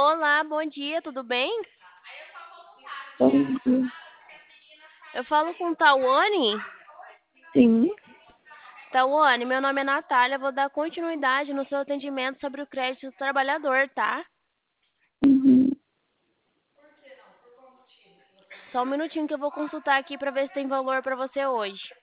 Olá, bom dia, tudo bem? Bom dia. Eu falo com Tawane. Sim. Tawane, meu nome é Natália, vou dar continuidade no seu atendimento sobre o crédito do trabalhador, tá? Uhum. Só um minutinho que eu vou consultar aqui para ver se tem valor para você hoje.